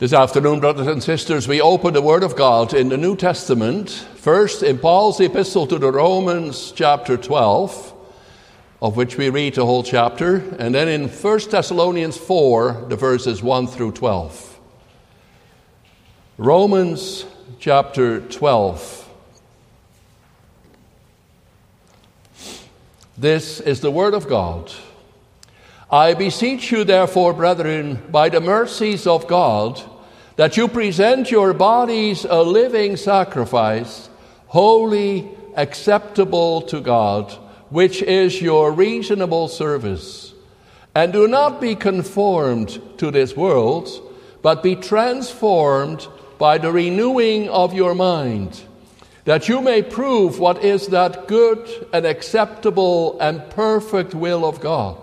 This afternoon, brothers and sisters, we open the Word of God in the New Testament, first in Paul's epistle to the Romans, chapter 12, of which we read the whole chapter, and then in 1 Thessalonians 4, the verses 1 through 12. Romans chapter 12. This is the Word of God. I beseech you, therefore, brethren, by the mercies of God, that you present your bodies a living sacrifice, holy, acceptable to God, which is your reasonable service. And do not be conformed to this world, but be transformed by the renewing of your mind, that you may prove what is that good and acceptable and perfect will of God.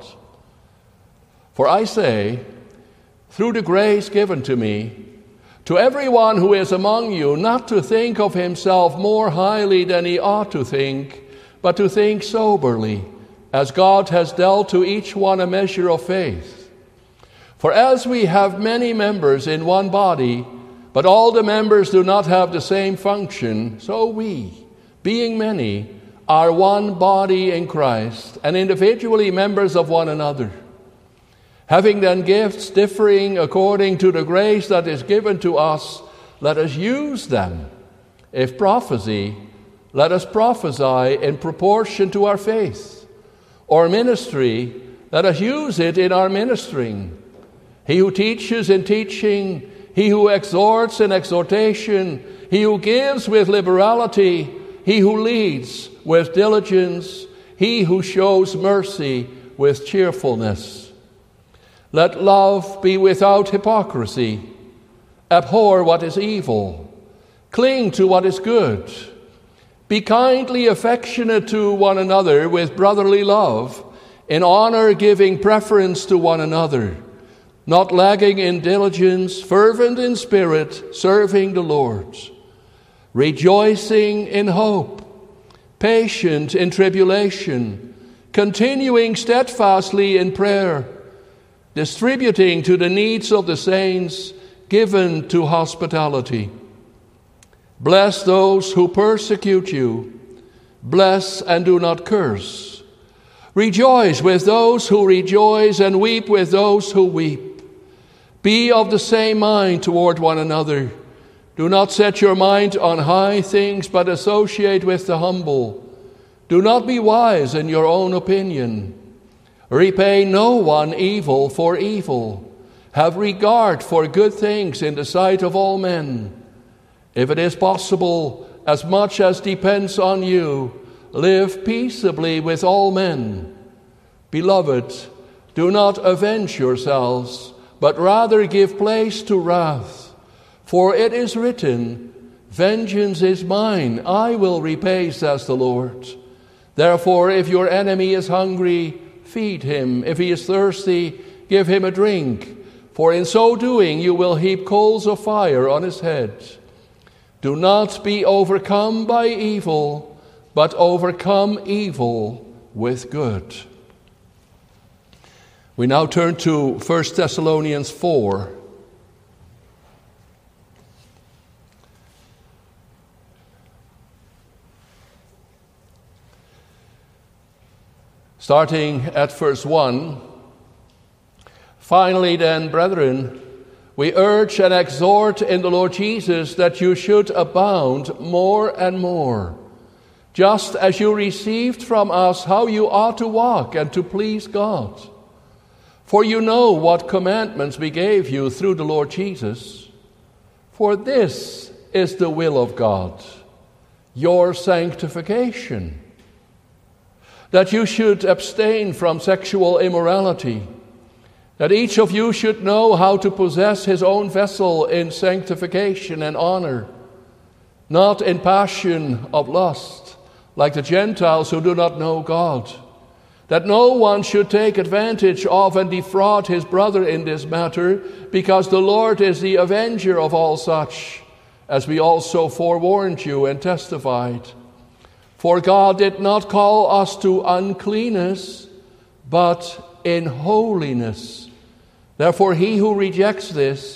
For I say, through the grace given to me, to everyone who is among you, not to think of himself more highly than he ought to think, but to think soberly, as God has dealt to each one a measure of faith. For as we have many members in one body, but all the members do not have the same function, so we, being many, are one body in Christ, and individually members of one another. Having then gifts differing according to the grace that is given to us, let us use them. If prophecy, let us prophesy in proportion to our faith. Or ministry, let us use it in our ministering. He who teaches in teaching, he who exhorts in exhortation, he who gives with liberality, he who leads with diligence, he who shows mercy with cheerfulness. Let love be without hypocrisy. Abhor what is evil. Cling to what is good. Be kindly affectionate to one another with brotherly love, in honor giving preference to one another, not lagging in diligence, fervent in spirit, serving the Lord, rejoicing in hope, patient in tribulation, continuing steadfastly in prayer, distributing to the needs of the saints, given to hospitality. Bless those who persecute you. Bless and do not curse. Rejoice with those who rejoice and weep with those who weep. Be of the same mind toward one another. Do not set your mind on high things, but associate with the humble. Do not be wise in your own opinion. Repay no one evil for evil. Have regard for good things in the sight of all men. If it is possible, as much as depends on you, live peaceably with all men. Beloved, do not avenge yourselves, but rather give place to wrath. For it is written, vengeance is mine, I will repay, says the Lord. Therefore, if your enemy is hungry, feed him. If he is thirsty, give him a drink. For in so doing, you will heap coals of fire on his head. Do not be overcome by evil, but overcome evil with good. We now turn to 1 Thessalonians 4. Starting at verse 1, finally then, brethren, we urge and exhort in the Lord Jesus that you should abound more and more, just as you received from us how you ought to walk and to please God. For you know what commandments we gave you through the Lord Jesus. For this is the will of God, your sanctification, that you should abstain from sexual immorality, that each of you should know how to possess his own vessel in sanctification and honor, not in passion of lust, like the Gentiles who do not know God, that no one should take advantage of and defraud his brother in this matter, because the Lord is the avenger of all such, as we also forewarned you and testified. For God did not call us to uncleanness, but in holiness. Therefore he who rejects this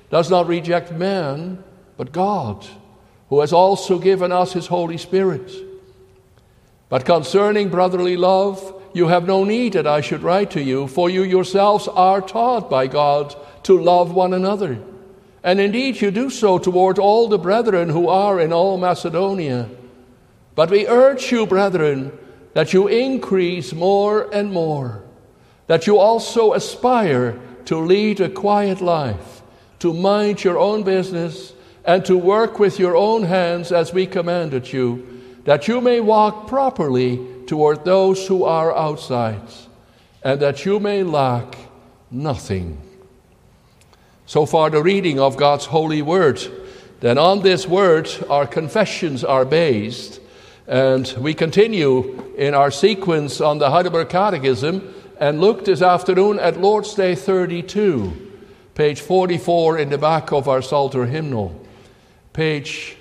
does not reject man, but God, who has also given us his Holy Spirit. But concerning brotherly love, you have no need that I should write to you, for you yourselves are taught by God to love one another. And indeed you do so toward all the brethren who are in all Macedonia. But we urge you, brethren, that you increase more and more, that you also aspire to lead a quiet life, to mind your own business, and to work with your own hands as we commanded you, that you may walk properly toward those who are outside, and that you may lack nothing. So far the reading of God's holy word. Then on this word our confessions are based, and we continue in our sequence on the Heidelberg Catechism and look this afternoon at Lord's Day 32, page 44 in the back of our Psalter hymnal. Page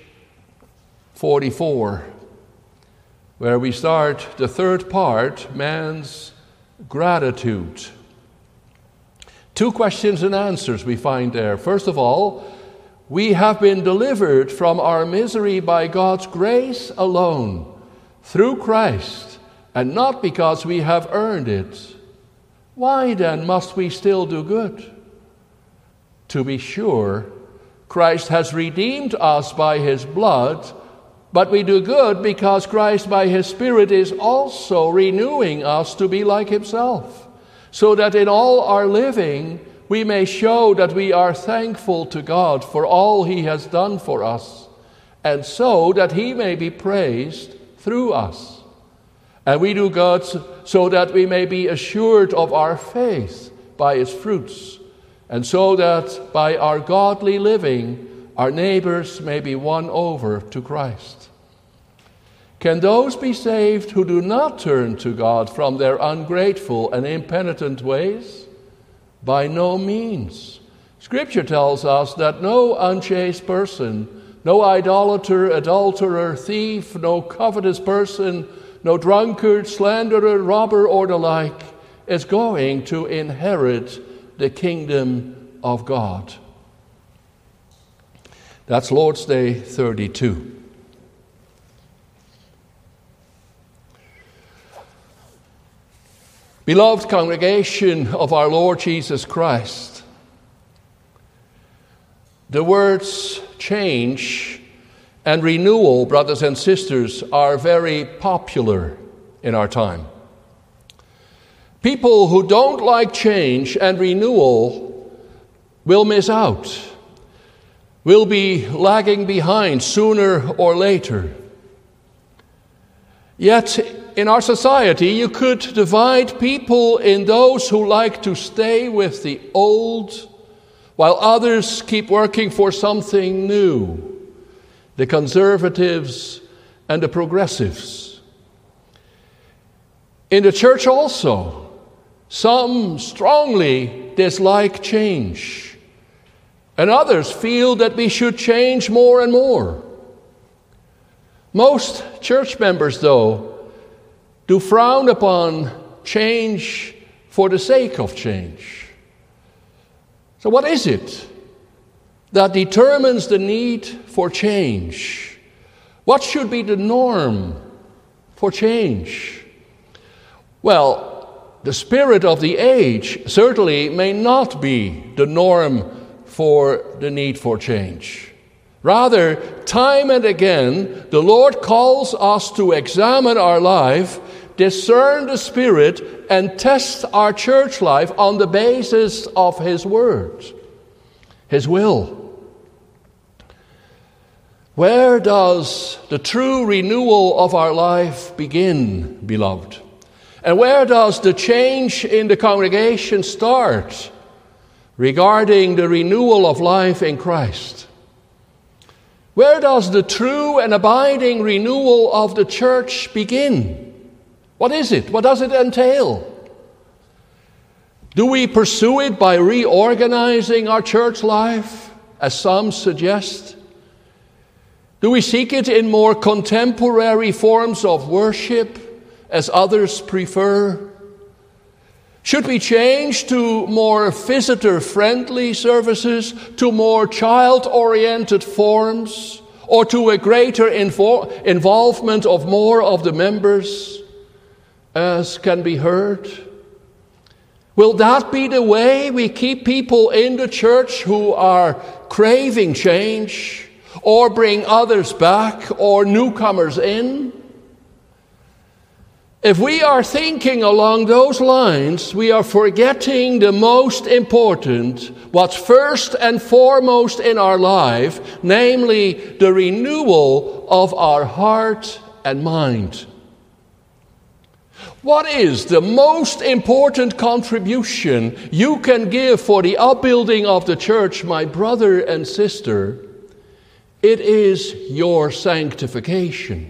44, where we start the third part, man's gratitude. Two questions and answers we find there. First of all, we have been delivered from our misery by God's grace alone, through Christ, and not because we have earned it. Why then must we still do good? To be sure, Christ has redeemed us by his blood, but we do good because Christ by his Spirit is also renewing us to be like himself, so that in all our living we may show that we are thankful to God for all he has done for us, and so that he may be praised through us. And we do good so that we may be assured of our faith by its fruits, and so that by our godly living our neighbors may be won over to Christ. Can those be saved who do not turn to God from their ungrateful and impenitent ways? By no means. Scripture tells us that no unchaste person, no idolater, adulterer, thief, no covetous person, no drunkard, slanderer, robber, or the like is going to inherit the kingdom of God. That's Lord's Day 32. Beloved congregation of our Lord Jesus Christ, the words change and renewal, brothers and sisters, are very popular in our time. People who don't like change and renewal will miss out, will be lagging behind sooner or later. Yet, in our society, you could divide people in those who like to stay with the old, while others keep working for something new, the conservatives and the progressives. In the church also, some strongly dislike change, and others feel that we should change more and more. Most church members, though, do frown upon change for the sake of change. So what is it that determines the need for change? What should be the norm for change? Well, the spirit of the age certainly may not be the norm for the need for change. Rather, time and again, the Lord calls us to examine our life, discern the Spirit, and test our church life on the basis of His Word, His will. Where does the true renewal of our life begin, beloved? And where does the change in the congregation start regarding the renewal of life in Christ? Where does the true and abiding renewal of the church begin? What is it? What does it entail? Do we pursue it by reorganizing our church life, as some suggest? Do we seek it in more contemporary forms of worship, as others prefer? Should we change to more visitor-friendly services, to more child-oriented forms, or to a greater involvement of more of the members, as can be heard? Will that be the way we keep people in the church who are craving change, or bring others back, or newcomers in? If we are thinking along those lines, we are forgetting the most important, what's first and foremost in our life, namely the renewal of our heart and mind. What is the most important contribution you can give for the upbuilding of the church, my brother and sister? It is your sanctification.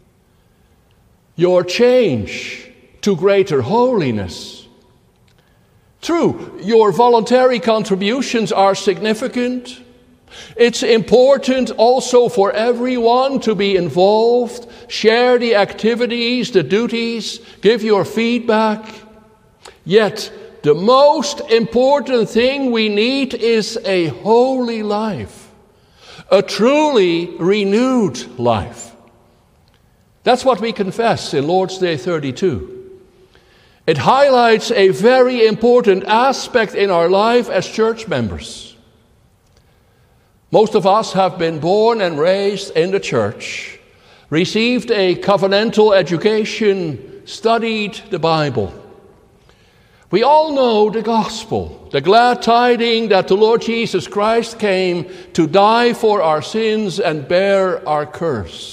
Your change to greater holiness. True, your voluntary contributions are significant. It's important also for everyone to be involved, share the activities, the duties, give your feedback. Yet, the most important thing we need is a holy life, a truly renewed life. That's what we confess in Lord's Day 32. It highlights a very important aspect in our life as church members. Most of us have been born and raised in the church, received a covenantal education, studied the Bible. We all know the gospel, the glad tidings that the Lord Jesus Christ came to die for our sins and bear our curse.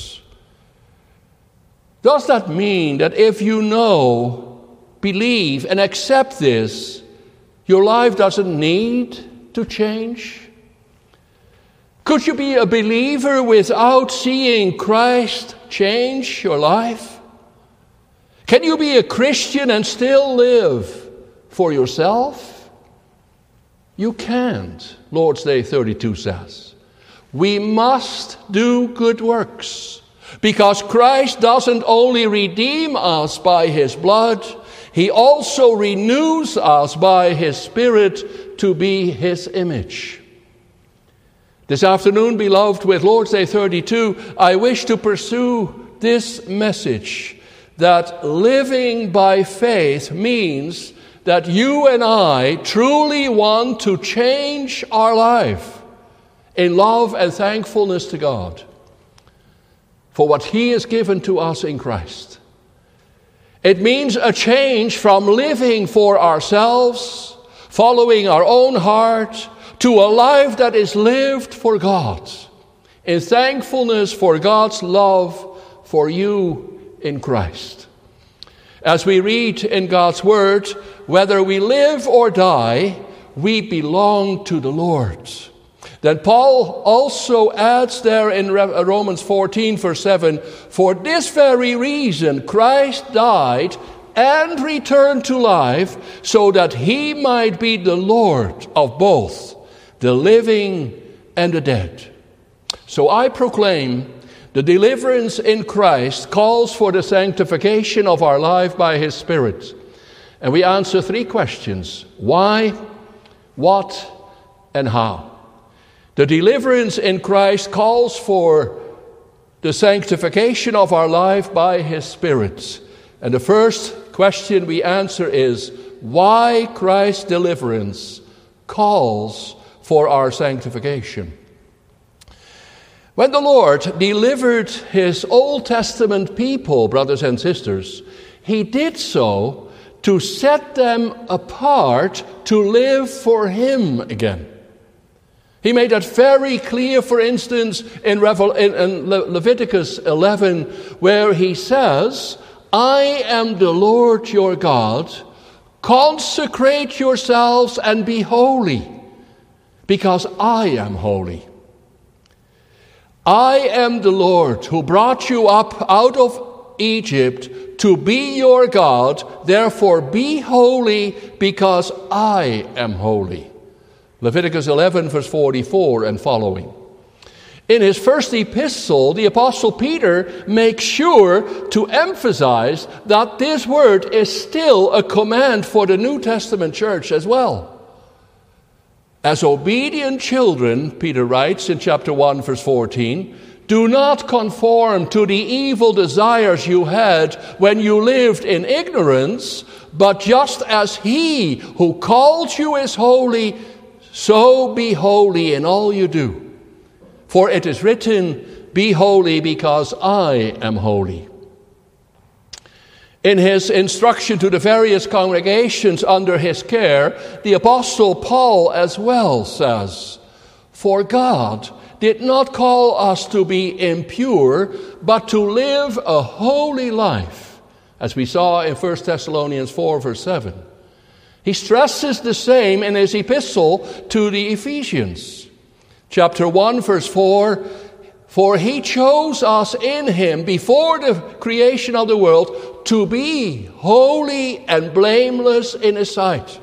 Does that mean that if you know, believe, and accept this, your life doesn't need to change? Could you be a believer without seeing Christ change your life? Can you be a Christian and still live for yourself? You can't, Lord's Day 32 says. We must do good works. Because Christ doesn't only redeem us by His blood, He also renews us by His Spirit to be His image. This afternoon, beloved, with Lord's Day 32, I wish to pursue this message that living by faith means that you and I truly want to change our life in love and thankfulness to God for what He has given to us in Christ. It means a change from living for ourselves, following our own heart, to a life that is lived for God, in thankfulness for God's love for you in Christ. As we read in God's Word, whether we live or die, we belong to the Lord. Then Paul also adds there in Romans 14, verse 7, for this very reason Christ died and returned to life, so that He might be the Lord of both the living and the dead. So I proclaim the deliverance in Christ calls for the sanctification of our life by His Spirit. And we answer three questions: why, what, and how. The deliverance in Christ calls for the sanctification of our life by His Spirit. And the first question we answer is, why Christ's deliverance calls for our sanctification. When the Lord delivered His Old Testament people, brothers and sisters, He did so to set them apart to live for Him again. He made that very clear, for instance, in Leviticus 11, where He says, I am the Lord your God. Consecrate yourselves and be holy, because I am holy. I am the Lord who brought you up out of Egypt to be your God. Therefore be holy, because I am holy. Leviticus 11, verse 44 and following. In his first epistle, the Apostle Peter makes sure to emphasize that this word is still a command for the New Testament church as well. As obedient children, Peter writes in chapter 1, verse 14, do not conform to the evil desires you had when you lived in ignorance, but just as he who called you is holy, so be holy in all you do. For it is written, be holy because I am holy. In his instruction to the various congregations under his care, the Apostle Paul as well says, for God did not call us to be impure, but to live a holy life, as we saw in 1 Thessalonians 4, verse 7. He stresses the same in his epistle to the Ephesians. Chapter 1, verse 4, for he chose us in him before the creation of the world to be holy and blameless in his sight.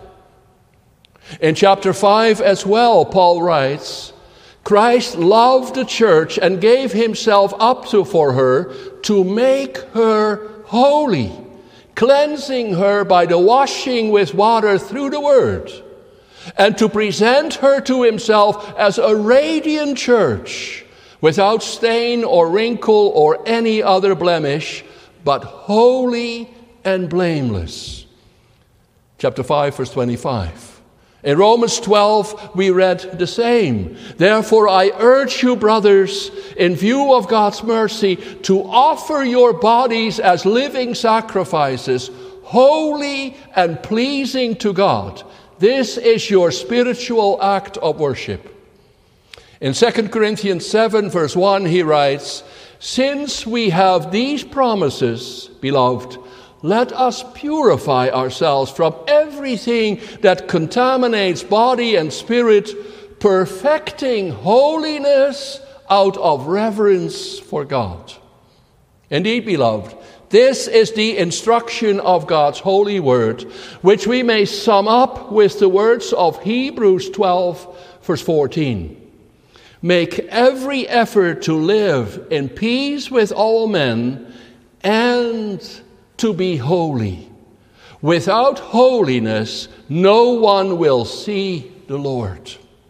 In chapter 5 as well, Paul writes, Christ loved the church and gave himself up for her to make her holy, cleansing her by the washing with water through the word, and to present her to himself as a radiant church, without stain or wrinkle or any other blemish, but holy and blameless. Chapter 5, verse 25. In Romans 12, we read the same. Therefore, I urge you, brothers, in view of God's mercy, to offer your bodies as living sacrifices, holy and pleasing to God. This is your spiritual act of worship. In 2 Corinthians 7, verse 1, he writes, since we have these promises, beloved, let us purify ourselves from everything that contaminates body and spirit, perfecting holiness out of reverence for God. Indeed, beloved, this is the instruction of God's holy word, which we may sum up with the words of Hebrews 12, verse 14. Make every effort to live in peace with all men and to be holy. Without holiness, no one will see the Lord.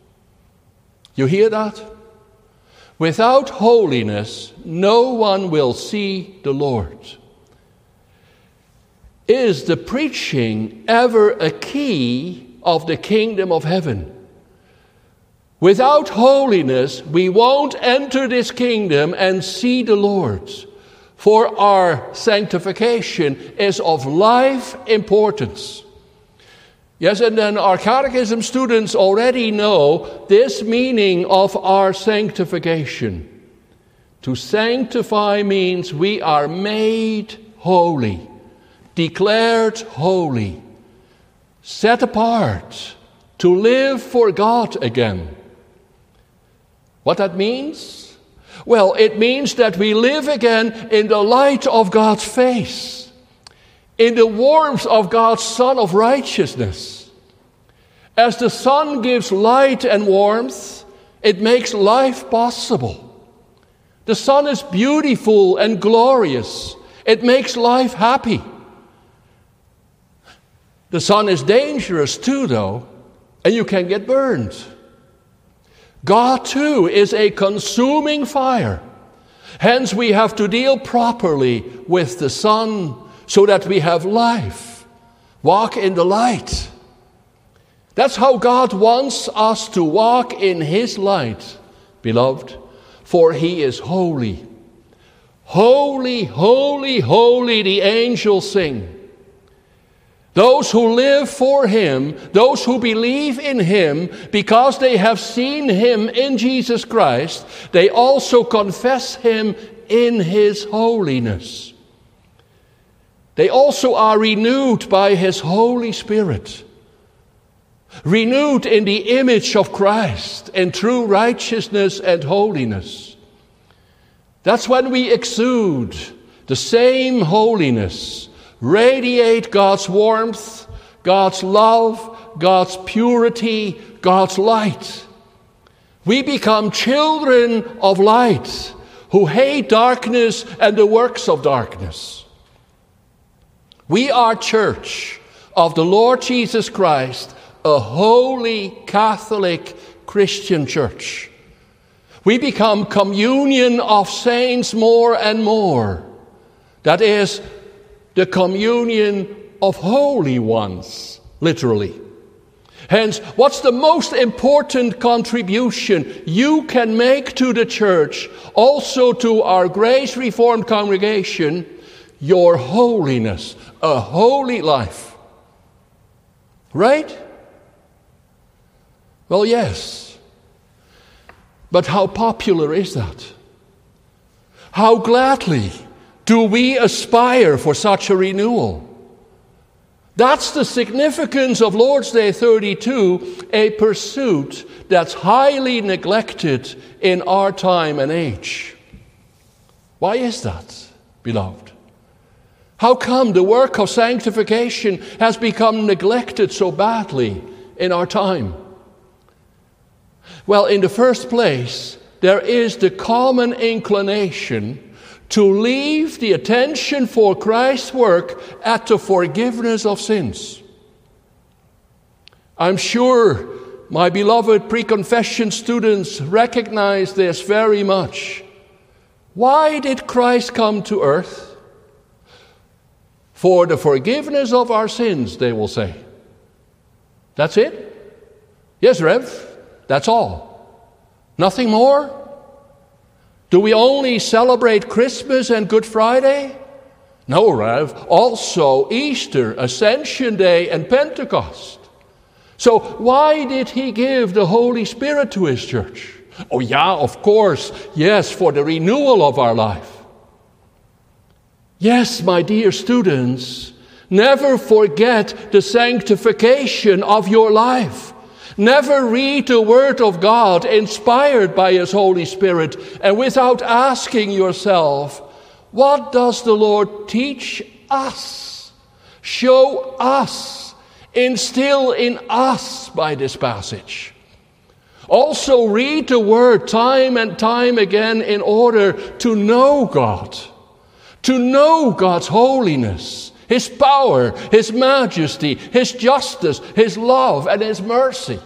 You hear that? Without holiness, no one will see the Lord. Is the preaching ever a key of the kingdom of heaven? Without holiness, we won't enter this kingdom and see the Lord. For our sanctification is of life importance. Yes, and then our catechism students already know this meaning of our sanctification. To sanctify means we are made holy, declared holy, set apart to live for God again. What that means? Well, it means that we live again in the light of God's face, in the warmth of God's Sun of righteousness. As the sun gives light and warmth, it makes life possible. The sun is beautiful and glorious. It makes life happy. The sun is dangerous too, though, and you can get burned. God, too, is a consuming fire. Hence, we have to deal properly with the sun so that we have life. Walk in the light. That's how God wants us to walk in his light, beloved, for he is holy. Holy, holy, holy, the angels sing. Those who live for him, those who believe in him, because they have seen him in Jesus Christ, they also confess him in his holiness. They also are renewed by his Holy Spirit, renewed in the image of Christ in true righteousness and holiness. That's when we exude the same holiness, radiate God's warmth, God's love, God's purity, God's light. We become children of light who hate darkness and the works of darkness. We are church of the Lord Jesus Christ, a holy Catholic Christian church. We become communion of saints more and more. That is, the communion of holy ones, literally. Hence, what's the most important contribution you can make to the church, also to our Grace Reformed congregation? Your holiness, a holy life. Right? Well, yes. But how popular is that? How gladly do we aspire for such a renewal? That's the significance of Lord's Day 32, a pursuit that's highly neglected in our time and age. Why is that, beloved? How come the work of sanctification has become neglected so badly in our time? Well, in the first place, there is the common inclination to leave the attention for Christ's work at the forgiveness of sins. I'm sure my beloved pre-confession students recognize this very much. Why did Christ come to earth? For the forgiveness of our sins, they will say. That's it? Yes, Rev, that's all. Nothing more? Do we only celebrate Christmas and Good Friday? No, Rev. Also Easter, Ascension Day, and Pentecost. So why did he give the Holy Spirit to his church? Oh yeah, of course. Yes, for the renewal of our life. Yes, my dear students, never forget the sanctification of your life. Never read the Word of God inspired by His Holy Spirit and without asking yourself, what does the Lord teach us, show us, instill in us by this passage? Also read the Word time and time again in order to know God, to know God's holiness, His power, His majesty, His justice, His love, and His mercy.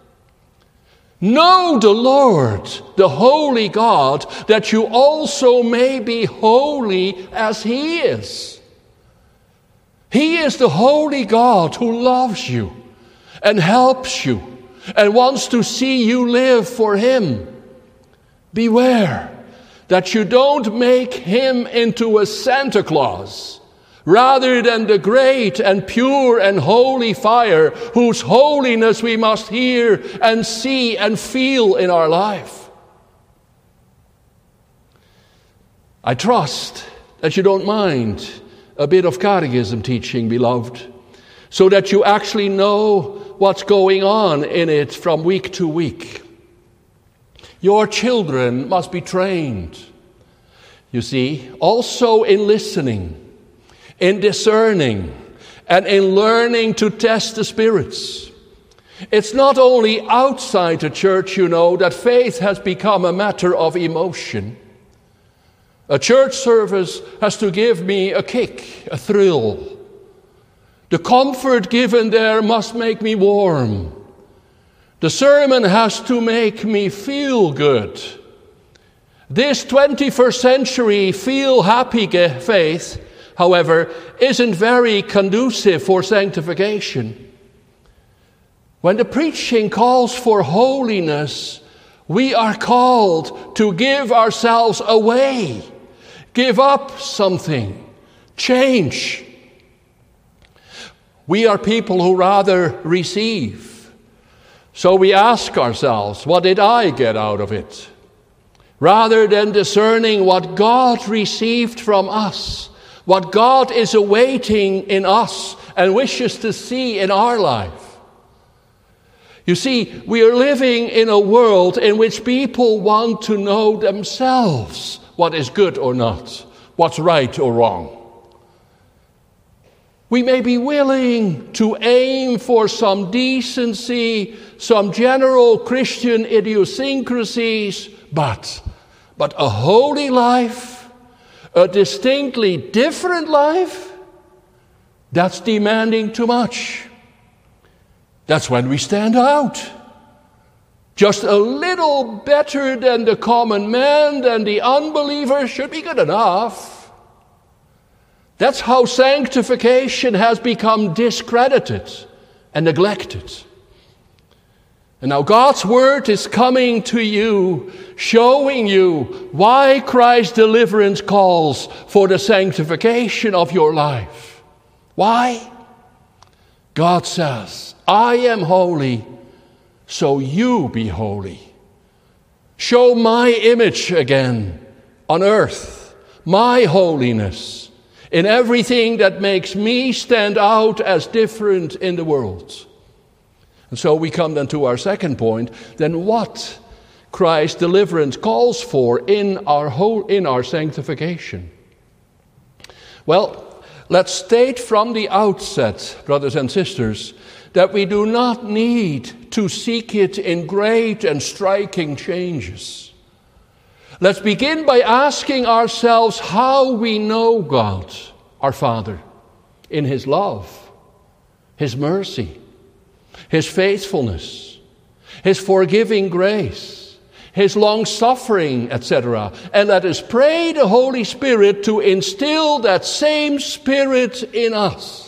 Know the Lord, the holy God, that you also may be holy as He is. He is the holy God who loves you and helps you and wants to see you live for Him. Beware that you don't make Him into a Santa Claus, rather than the great and pure and holy fire whose holiness we must hear and see and feel in our life. I trust that you don't mind a bit of catechism teaching, beloved, so that you actually know what's going on in it from week to week. Your children must be trained, you see, also in listening, in discerning, and in learning to test the spirits. It's not only outside the church, you know, that faith has become a matter of emotion. A church service has to give me a kick, a thrill. The comfort given there must make me warm. The sermon has to make me feel good. This 21st century feel-happy faith, however, isn't very conducive for sanctification. When the preaching calls for holiness, we are called to give ourselves away, give up something, change. We are people who rather receive. So we ask ourselves, what did I get out of it? Rather than discerning what God received from us, what God is awaiting in us and wishes to see in our life. You see, we are living in a world in which people want to know themselves what is good or not, what's right or wrong. We may be willing to aim for some decency, some general Christian idiosyncrasies, but a holy life, a distinctly different life, that's demanding too much. That's when we stand out. Just a little better than the common man, than the unbeliever, should be good enough. That's how sanctification has become discredited and neglected. And now God's word is coming to you, showing you why Christ's deliverance calls for the sanctification of your life. Why? God says, I am holy, so you be holy. Show my image again on earth, my holiness, in everything that makes me stand out as different in the world. And so we come then to our second point, then what Christ's deliverance calls for in our sanctification. Well, let's state from the outset, brothers and sisters, that we do not need to seek it in great and striking changes. Let's begin by asking ourselves how we know God, our Father, in His love, His mercy, His faithfulness, His forgiving grace, His long-suffering, etc. And let us pray the Holy Spirit to instill that same Spirit in us.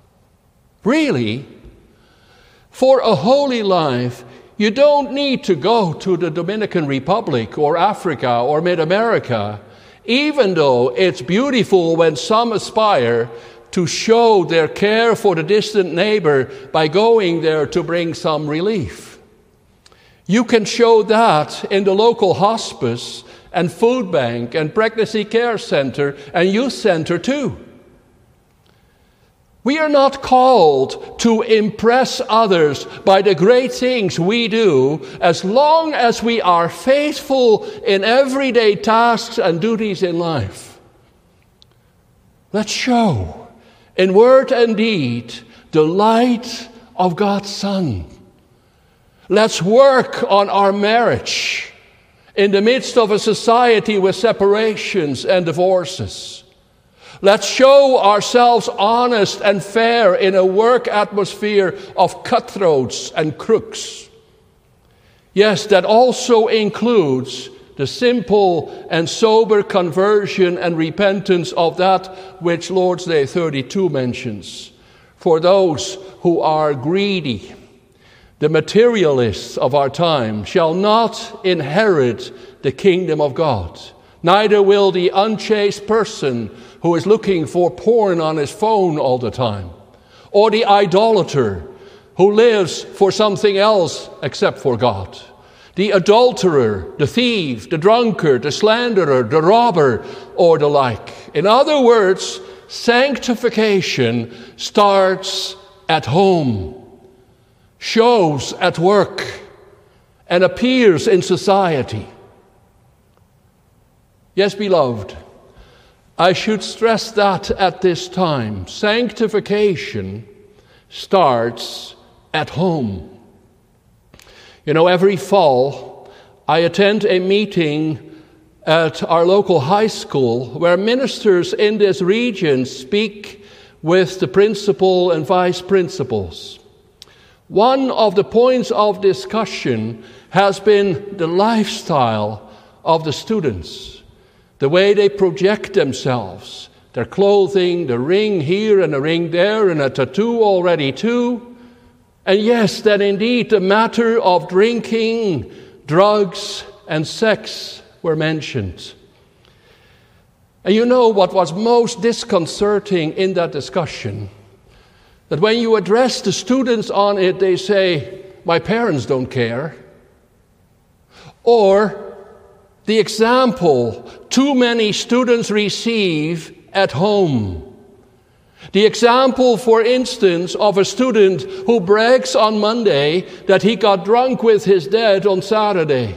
Really, for a holy life, you don't need to go to the Dominican Republic or Africa or Mid-America, even though it's beautiful when some aspire to show their care for the distant neighbor by going there to bring some relief. You can show that in the local hospice and food bank and pregnancy care center and youth center too. We are not called to impress others by the great things we do as long as we are faithful in everyday tasks and duties in life. Let's show in word and deed the light of God's Son. Let's work on our marriage in the midst of a society with separations and divorces. Let's show ourselves honest and fair in a work atmosphere of cutthroats and crooks. Yes, that also includes the simple and sober conversion and repentance of that which Lord's Day 32 mentions. For those who are greedy, the materialists of our time shall not inherit the kingdom of God. Neither will the unchaste person who is looking for porn on his phone all the time, or the idolater who lives for something else except for God, the adulterer, the thief, the drunkard, the slanderer, the robber, or the like. In other words, sanctification starts at home, shows at work, and appears in society. Yes, beloved, I should stress that at this time. Sanctification starts at home. You know, every fall, I attend a meeting at our local high school where ministers in this region speak with the principal and vice principals. One of the points of discussion has been the lifestyle of the students, the way they project themselves, their clothing, the ring here and a ring there and a tattoo already too. And yes, that indeed the matter of drinking, drugs, and sex were mentioned. And you know what was most disconcerting in that discussion? That when you address the students on it, they say, my parents don't care. Or the example too many students receive at home. The example, for instance, of a student who brags on Monday that he got drunk with his dad on Saturday.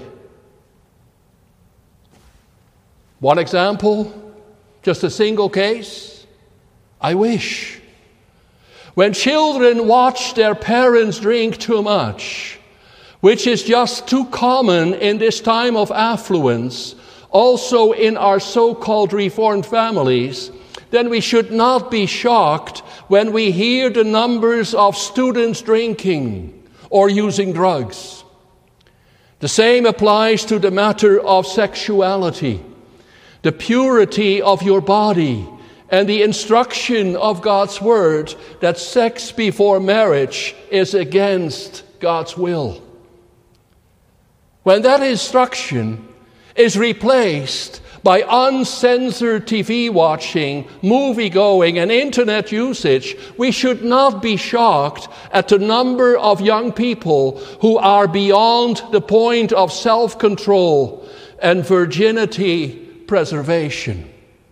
One example, just a single case. I wish. When children watch their parents drink too much, which is just too common in this time of affluence, also in our so-called Reformed families, then we should not be shocked when we hear the numbers of students drinking or using drugs. The same applies to the matter of sexuality, the purity of your body, and the instruction of God's word that sex before marriage is against God's will. When that instruction is replaced by uncensored TV watching, movie going, and internet usage, we should not be shocked at the number of young people who are beyond the point of self-control and virginity preservation.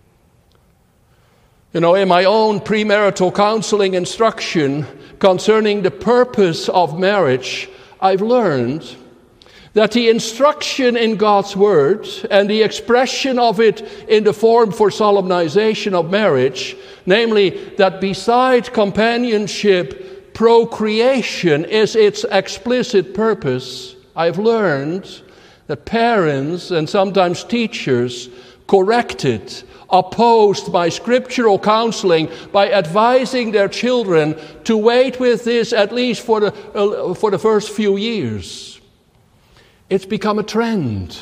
In my own premarital counseling instruction concerning the purpose of marriage, I've learned that the instruction in God's Word and the expression of it in the form for solemnization of marriage, namely that beside companionship, procreation is its explicit purpose, I've learned that parents and sometimes teachers corrected, opposed by scriptural counseling, by advising their children to wait with this at least for the first few years. It's become a trend.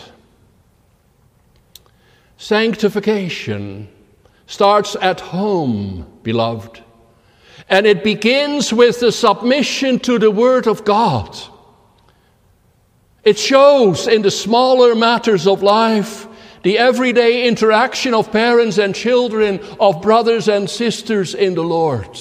Sanctification starts at home, beloved, and it begins with the submission to the Word of God. It shows in the smaller matters of life, the everyday interaction of parents and children, of brothers and sisters in the Lord.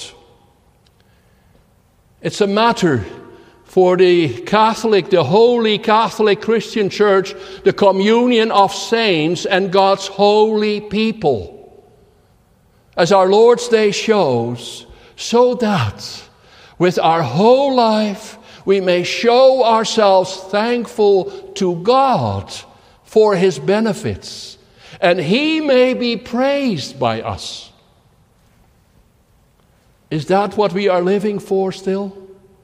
It's a matter for the Holy Catholic Christian Church, the communion of saints and God's holy people. As our Lord's Day shows, so that with our whole life we may show ourselves thankful to God for His benefits, and He may be praised by us. Is that what we are living for still?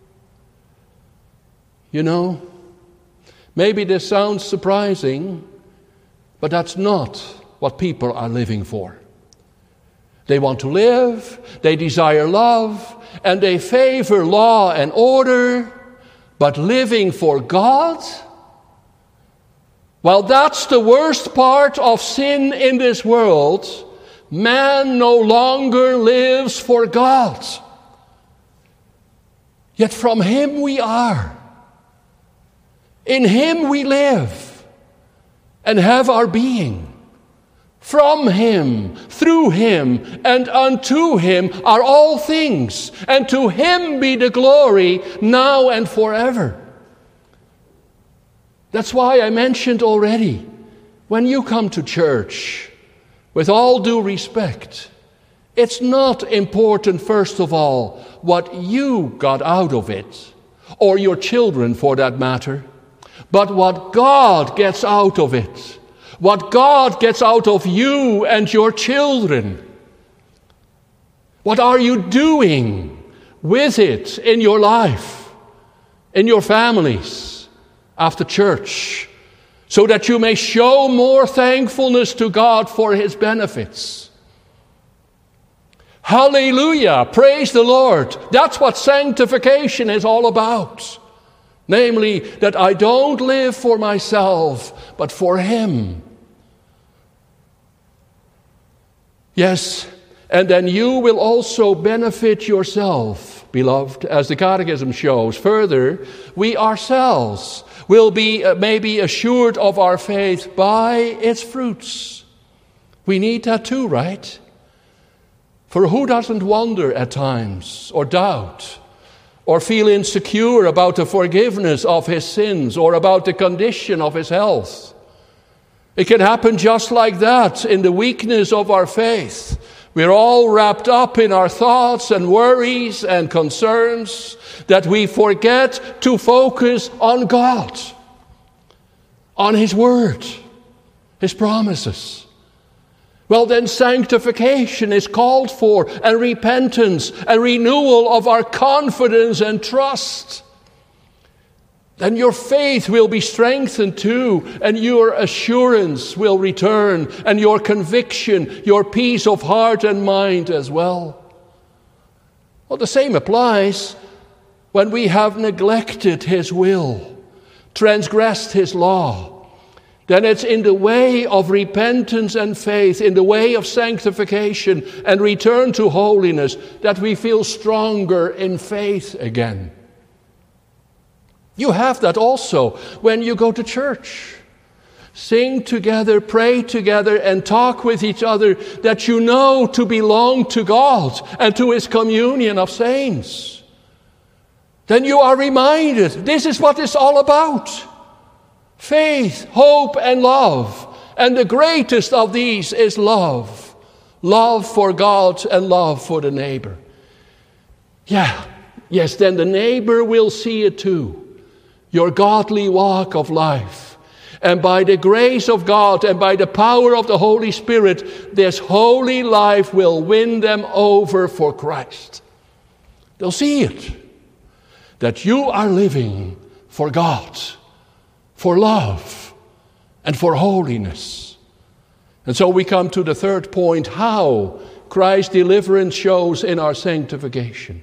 Maybe this sounds surprising, but that's not what people are living for. They want to live, they desire love, and they favor law and order, but living for God? Well, that's the worst part of sin in this world. Man no longer lives for God. Yet from Him we are. In Him we live and have our being. From Him, through Him, and unto Him are all things, and to Him be the glory now and forever. That's why I mentioned already, when you come to church, with all due respect, it's not important, first of all, what you got out of it, or your children for that matter, but what God gets out of it, what God gets out of you and your children. What are you doing with it in your life, in your families, after church, so that you may show more thankfulness to God for His benefits? Hallelujah! Praise the Lord! That's what sanctification is all about. Namely, that I don't live for myself, but for Him. Yes, and then you will also benefit yourself, beloved, as the Catechism shows. Further, we ourselves will be maybe assured of our faith by its fruits. We need that too, right? For who doesn't wonder at times, or doubt, or feel insecure about the forgiveness of his sins, or about the condition of his health? It can happen just like that in the weakness of our faith. We're all wrapped up in our thoughts and worries and concerns that we forget to focus on God, on His Word, His promises. Well, then sanctification is called for, and repentance and renewal of our confidence and trust. then your faith will be strengthened too, and your assurance will return, and your conviction, your peace of heart and mind as well. Well, the same applies when we have neglected His will, transgressed His law. Then it's in the way of repentance and faith, in the way of sanctification and return to holiness, that we feel stronger in faith again. You have that also when you go to church. Sing together, pray together, and talk with each other that you know to belong to God and to His communion of saints. Then you are reminded, this is what it's all about. Faith, hope, and love. And the greatest of these is love. Love for God and love for the neighbor. Yes, then the neighbor will see it too. Your godly walk of life. And by the grace of God and by the power of the Holy Spirit, this holy life will win them over for Christ. They'll see it. That you are living for God, for love, and for holiness. And so we come to the third point, how Christ's deliverance shows in our sanctification.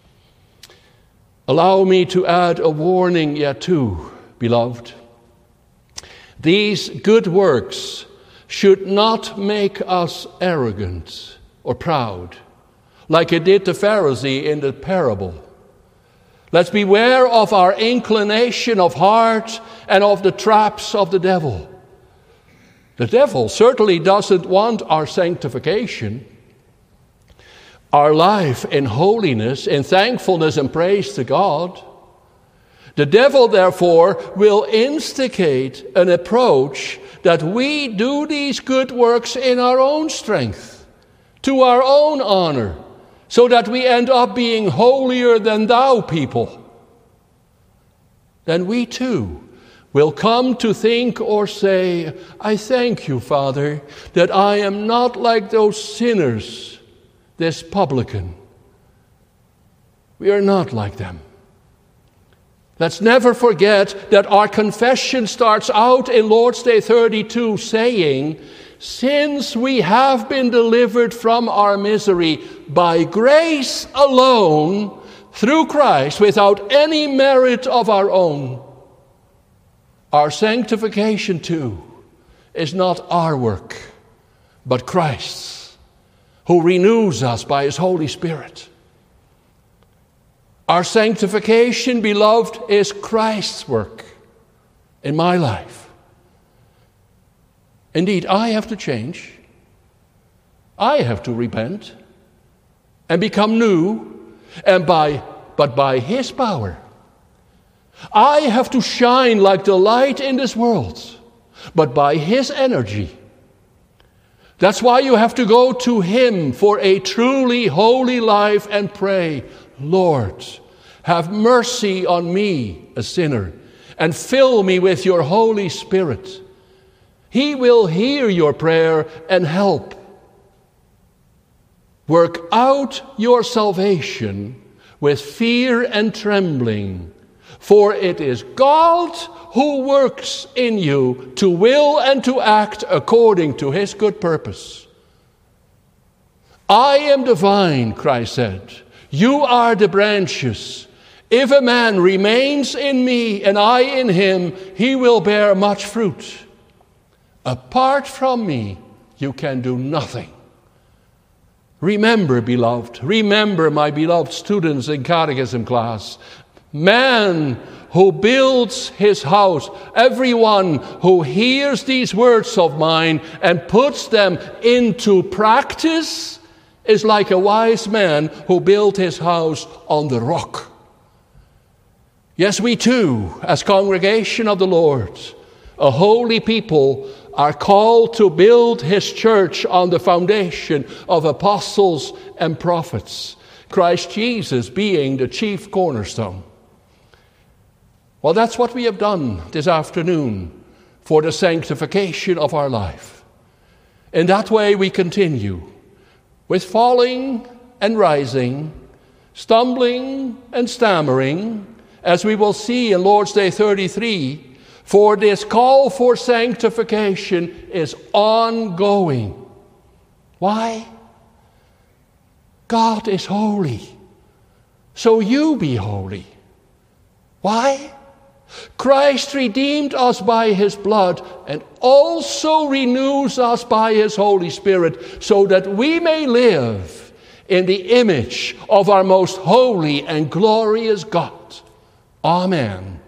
Allow me to add a warning yet too, beloved. These good works should not make us arrogant or proud, like it did the Pharisee in the parable. Let's beware of our inclination of heart and of the traps of the devil. The devil certainly doesn't want our sanctification, our life in holiness, in thankfulness and praise to God. The devil, therefore, will instigate an approach that we do these good works in our own strength, to our own honor, so that we end up being holier than thou people. Then we too will come to think or say, I thank you, Father, that I am not like those sinners, this publican. We are not like them. Let's never forget that our confession starts out in Lord's Day 32 saying, since we have been delivered from our misery by grace alone, through Christ, without any merit of our own, our sanctification too is not our work, but Christ's, who renews us by His Holy Spirit. Our sanctification, beloved, is Christ's work in my life. Indeed, I have to change. I have to repent and become new, but by His power. I have to shine like the light in this world, but by His energy. That's why you have to go to Him for a truly holy life and pray, Lord, have mercy on me, a sinner, and fill me with your Holy Spirit. He will hear your prayer and help. Work out your salvation with fear and trembling, for it is God who works in you to will and to act according to His good purpose. I am the vine, Christ said. You are the branches. If a man remains in me and I in him, he will bear much fruit. Apart from me, you can do nothing. Remember, beloved, remember, my beloved students in catechism class, man who builds his house, everyone who hears these words of mine and puts them into practice is like a wise man who built his house on the rock. Yes, we too, as congregation of the Lord, a holy people, are called to build His church on the foundation of apostles and prophets, Christ Jesus being the chief cornerstone. Well, that's what we have done this afternoon for the sanctification of our life. In that way we continue with falling and rising, stumbling and stammering, as we will see in Lord's Day 33, for this call for sanctification is ongoing. Why? God is holy, so you be holy. Why? Christ redeemed us by his blood and also renews us by his Holy Spirit so that we may live in the image of our most holy and glorious God. Amen.